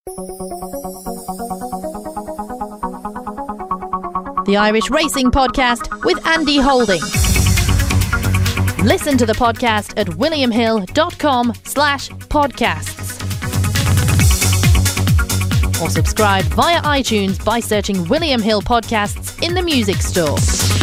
The Irish Racing Podcast with Andy Holding. Listen to the podcast at williamhill.com/podcasts. Or subscribe via iTunes by searching William Hill Podcasts in the music store.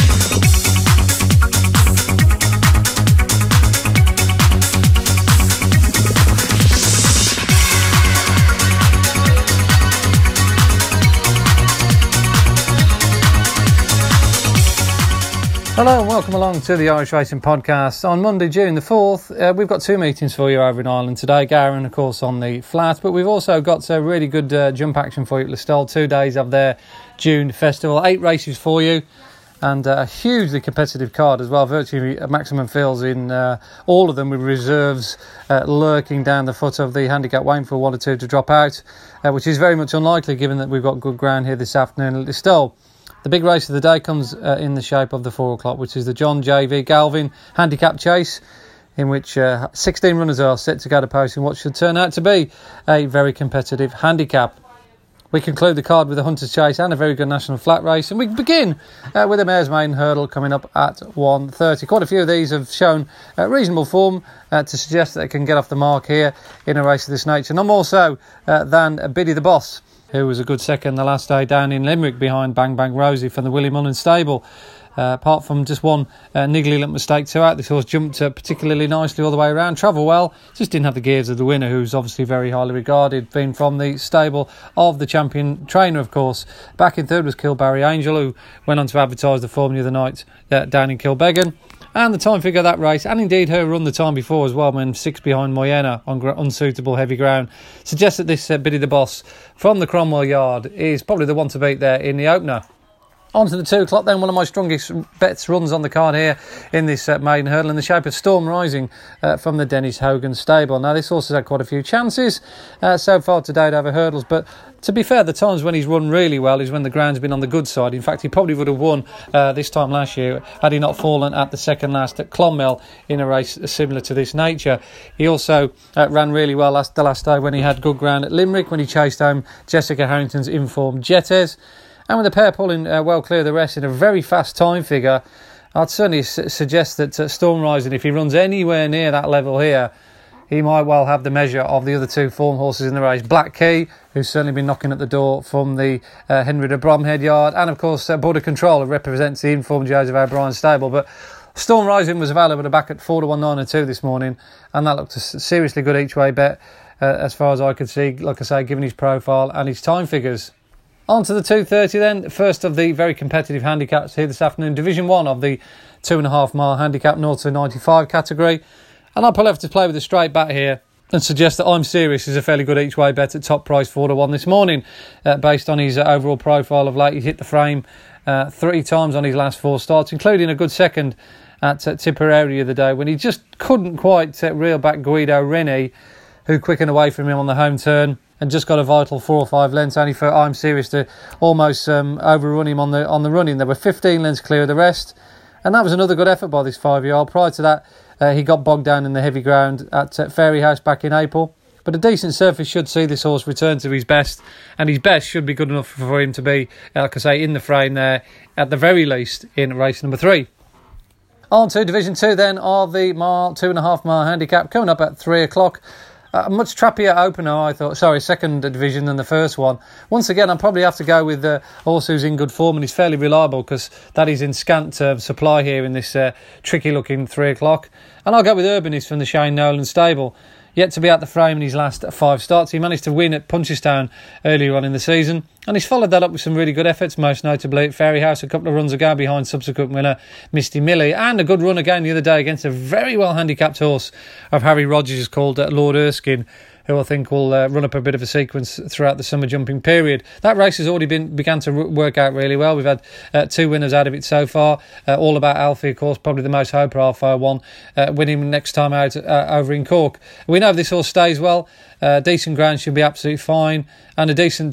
Hello and welcome along to the Irish Racing Podcast. On Monday, June the 4th, we've got two meetings for you over in Ireland today. Gowran, of course, on the flat, but we've also got a really good jump action for you at Listowel. 2 days of their June festival, 8 races for you, and a hugely competitive card as well. Virtually maximum fills in all of them, with reserves lurking down the foot of the handicap, waiting for 1 or 2 to drop out, which is very much unlikely given that we've got good ground here this afternoon at Listowel. The big race of the day comes in the shape of the 4 o'clock, which is the John J.V. Galvin handicap chase, in which 16 runners are set to go to post in what should turn out to be a very competitive handicap. We conclude the card with a Hunter's Chase and a very good national flat race, and we begin with a Mares Maiden Hurdle coming up at 1:30. Quite a few of these have shown reasonable form to suggest that they can get off the mark here in a race of this nature. None more so than Biddy the Boss, who was a good second the last day down in Limerick behind Bang Bang Rosie from the Willie Mullen stable. Apart from just one niggly little mistake to out, this horse jumped particularly nicely all the way around, travelled well, just didn't have the gears of the winner, who's obviously very highly regarded, being from the stable of the champion trainer, of course. Back in third was Kilbarry Angel, who went on to advertise the form the other night down in Kilbeggan. And the time figure of that race, and indeed her run the time before as well, when 6 behind Moyena on unsuitable heavy ground, suggests that this Biddy the Boss from the Cromwell Yard is probably the one to beat there in the opener. On to the 2 o'clock then, one of my strongest bets runs on the card here in this maiden hurdle in the shape of Storm Rising from the Dennis Hogan stable. Now, this horse has had quite a few chances so far to date over hurdles, but to be fair, the times when he's run really well is when the ground's been on the good side. In fact, he probably would have won this time last year had he not fallen at the second last at Clonmel in a race similar to this nature. He also ran really well the last day when he had good ground at Limerick, when he chased home Jessica Harrington's informed Jetes. And with the pair pulling well clear of the rest in a very fast time figure, I'd certainly suggest that Storm Rising, if he runs anywhere near that level here, he might well have the measure of the other 2 form horses in the race. Black Key, who's certainly been knocking at the door from the Henry de Bromhead yard, and of course Border Control, who represents the informed Joseph O'Brien stable. But Storm Rising was available at a back at 4 to 1, 9 and 2 this morning, and that looked a seriously good each way bet as far as I could see, like I say, given his profile and his time figures. On to the 2:30 then, first of the very competitive handicaps here this afternoon, Division 1 of the 2.5 mile handicap 0 to 95 category. And I'll probably have to play with a straight bat here and suggest that I'm Serious is a fairly good each way bet at top price 4 to 1 this morning, based on his overall profile of late. He's hit the frame 3 times on his last 4 starts, including a good second at Tipperary the other day, when he just couldn't quite reel back Guido Rennie, who quickened away from him on the home turn and just got a vital 4 or 5 lengths, only for I'm Serious to almost overrun him on the running. There were 15 lengths clear of the rest, and that was another good effort by this 5-year-old. Prior to that, he got bogged down in the heavy ground at Fairyhouse back in April. But a decent surface should see this horse return to his best, and his best should be good enough for him to be, like I say, in the frame there, at the very least, in race number 3. On to Division 2 then of the 2.5 mile handicap, coming up at 3 o'clock. A much trappier opener, I thought. Second division than the first one. Once again, I'll probably have to go with the horse who's in good form and is fairly reliable, because that is in scant supply here in this tricky-looking 3 o'clock. And I'll go with Urbanist from the Shane Nolan stable. Yet to be at the frame in his last 5 starts. He managed to win at Punchestown earlier on in the season, and he's followed that up with some really good efforts, most notably at Fairyhouse a couple of runs ago behind subsequent winner Misty Millie, and a good run again the other day against a very well handicapped horse of Harry Rogers called Lord Erskine, who I think will run up a bit of a sequence throughout the summer jumping period. That race has already began to work out really well. We've had 2 winners out of it so far. All About Alfie, of course, probably the most high-profile one, winning next time out over in Cork. We know if this horse stays well, decent ground should be absolutely fine, and a decent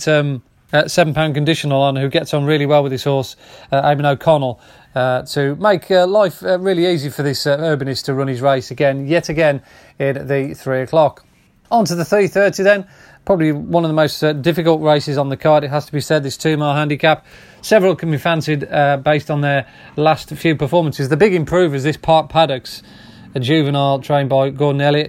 £7 conditional on who gets on really well with this horse, Eamon O'Connell, to make life really easy for this Urbanist to run his race yet again in the 3 o'clock. On to the 3:30 then. Probably one of the most difficult races on the card, it has to be said, this 2 mile handicap. Several can be fancied based on their last few performances. The big improver is this Park Paddocks, a juvenile trained by Gordon Elliott.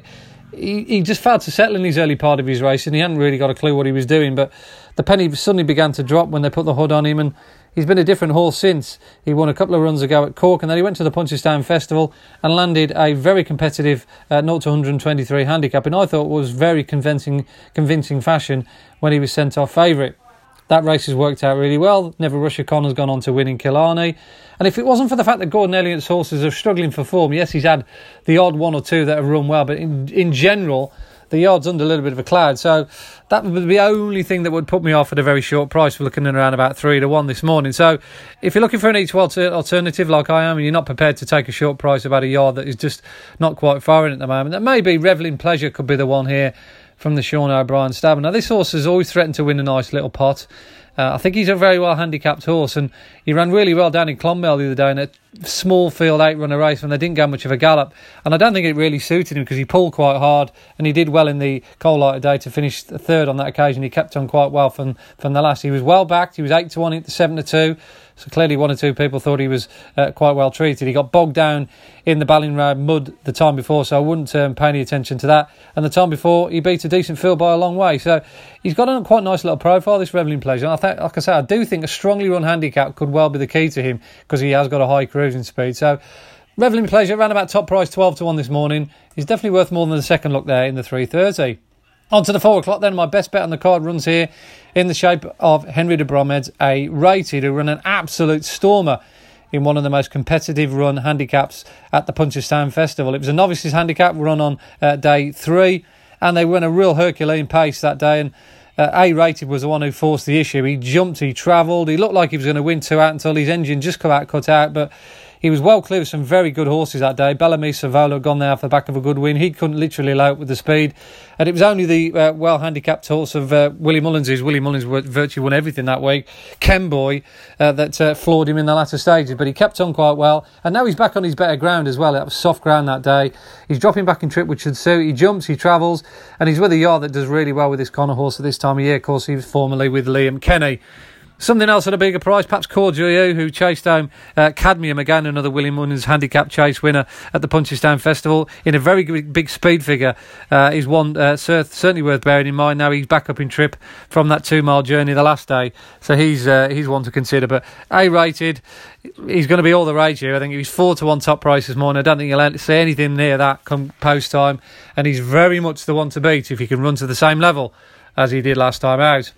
He just failed to settle in his early part of his race, and he hadn't really got a clue what he was doing, but the penny suddenly began to drop when they put the hood on him, and he's been a different horse since. He won a couple of runs ago at Cork, and then he went to the Punchestown Festival and landed a very competitive 0 to 123 handicap, and I thought was very convincing fashion when he was sent off favourite. That race has worked out really well. Never Rush O'Connor's gone on to win in Killarney. And if it wasn't for the fact that Gordon Elliott's horses are struggling for form, yes, he's had the odd one or two that have run well, but in general, the yard's under a little bit of a cloud. So that would be the only thing that would put me off at a very short price. We're looking at around about 3 to 1 this morning. So if you're looking for an each alternative like I am, and you're not prepared to take a short price about a yard that is just not quite far in at the moment, then maybe Revelling Pleasure could be the one here from the Sean O'Brien stable. Now, this horse has always threatened to win a nice little pot. I think he's a very well handicapped horse, and he ran really well down in Clonmel the other day in a small field 8-runner race when they didn't get much of a gallop, and I don't think it really suited him because he pulled quite hard, and he did well in the coal light day to finish third on that occasion. He kept on quite well from the last. He was well backed. He was 8 to 1 into 7 to 2. So clearly 1 or 2 people thought he was quite well treated. He got bogged down in the Ballinroad mud the time before, so I wouldn't pay any attention to that. And the time before, he beat a decent field by a long way. So he's got a quite nice little profile, this Revelling Pleasure. And like I say, I do think a strongly run handicap could well be the key to him because he has got a high cruising speed. So Revelling Pleasure ran about top price 12 to 1 this morning. He's definitely worth more than the second look there in the 3:30. On to the 4 o'clock then. My best bet on the card runs here in the shape of Henry de Bromhead, a rated who run an absolute stormer in one of the most competitive run handicaps at the Punchestown Festival. It was a novices handicap run on day 3, and they went a real Herculean pace that day, and A-rated was the one who forced the issue. He jumped, he travelled, he looked like he was going to win 2 out until his engine just cut out, but he was well clear of some very good horses that day. Bellamy Savola had gone there off the back of a good win. He couldn't literally allow it with the speed. And it was only the well-handicapped horse of Willie Mullins, Willie Mullins virtually won everything that week, Kenboy, that floored him in the latter stages. But he kept on quite well. And now he's back on his better ground as well. That was soft ground that day. He's dropping back in trip, which should suit. He jumps, he travels, and he's with a yard that does really well with this Connor horse at this time of year. Of course, he was formerly with Liam Kenny. Something else at a bigger price, perhaps Cordial, who chased home Cadmium, again another Willie Mullins handicap chase winner at the Punchestown Festival in a very big speed figure. Is one certainly worth bearing in mind. Now he's back up in trip from that 2 mile journey the last day, so he's one to consider. But A-rated, he's going to be all the rage here. I think he's 4 to 1 top price this morning. I don't think you'll see anything near that come post time, and he's very much the one to beat if he can run to the same level as he did last time out.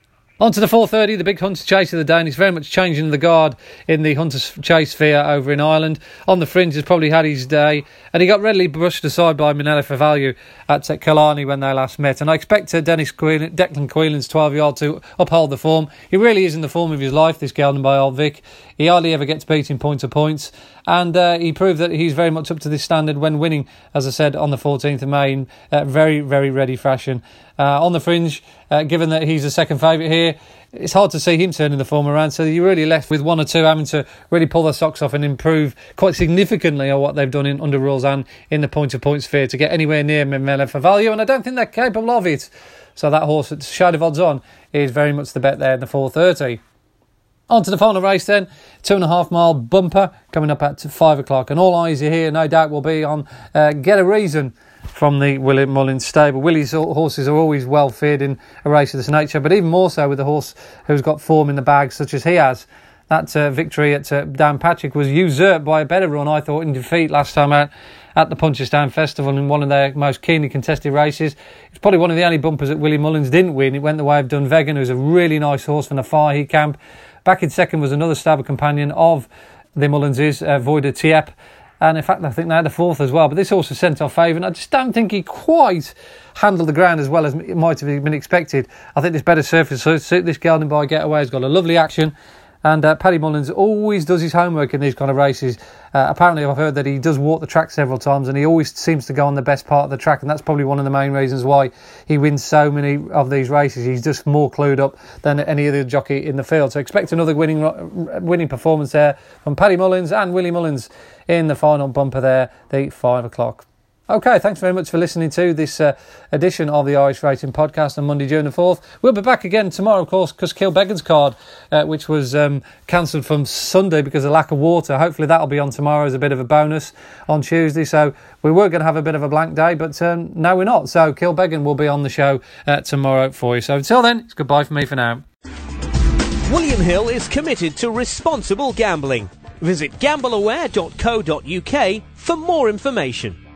On to the 4:30, the big Hunter Chase of the day, and he's very much changing the guard in the Hunter Chase sphere over in Ireland. On the fringe, has probably had his day, and he got readily brushed aside by Minella for Value at Killarney when they last met. And I expect Declan Queelan's 12-yard to uphold the form. He really is in the form of his life, this gelding by Old Vic. He hardly ever gets beat in point to points, and he proved that he's very much up to this standard when winning, as I said, on the 14th of May in very, very ready fashion. On the fringe, given that he's the second favourite here, it's hard to see him turning the form around, so you're really left with 1 or 2 having to really pull their socks off and improve quite significantly on what they've done in under rules and in the point-to-point sphere to get anywhere near Minella for Value, and I don't think they're capable of it. So that horse at shade of odds on is very much the bet there in the 4:30. On to the final race then, 2.5 mile bumper coming up at 5 o'clock, and all eyes are here no doubt will be on Get a Reason from the Willie Mullins stable. Willie's horses are always well feared in a race of this nature, but even more so with a horse who's got form in the bag such as he has. That victory at Downpatrick was usurped by a better run, I thought, in defeat last time out at the Punchestown Festival in one of their most keenly contested races. It's probably one of the only bumpers that Willie Mullins didn't win. It went the way of Dunvegan, who's a really nice horse from the Fahey camp. Back in second was another stable companion of the Mullinses, Voida Tiep. And in fact, I think they had a 4th as well. But this horse was sent off favour, and I just don't think he quite handled the ground as well as it might have been expected. I think this better surface suit this gelding by Getaway has got a lovely action. And Paddy Mullins always does his homework in these kind of races. Apparently, I've heard that he does walk the track several times, and he always seems to go on the best part of the track, and that's probably one of the main reasons why he wins so many of these races. He's just more clued up than any other jockey in the field. So expect another winning performance there from Paddy Mullins and Willie Mullins in the final bumper there, the 5 o'clock. Okay, thanks very much for listening to this edition of the Irish Racing Podcast on Monday, June the 4th. We'll be back again tomorrow, of course, because Kilbeggan's card, which was cancelled from Sunday because of lack of water. Hopefully that'll be on tomorrow as a bit of a bonus on Tuesday. So we were going to have a bit of a blank day, but no, we're not. So Kilbeggan will be on the show tomorrow for you. So until then, it's goodbye from me for now. William Hill is committed to responsible gambling. Visit gambleaware.co.uk for more information.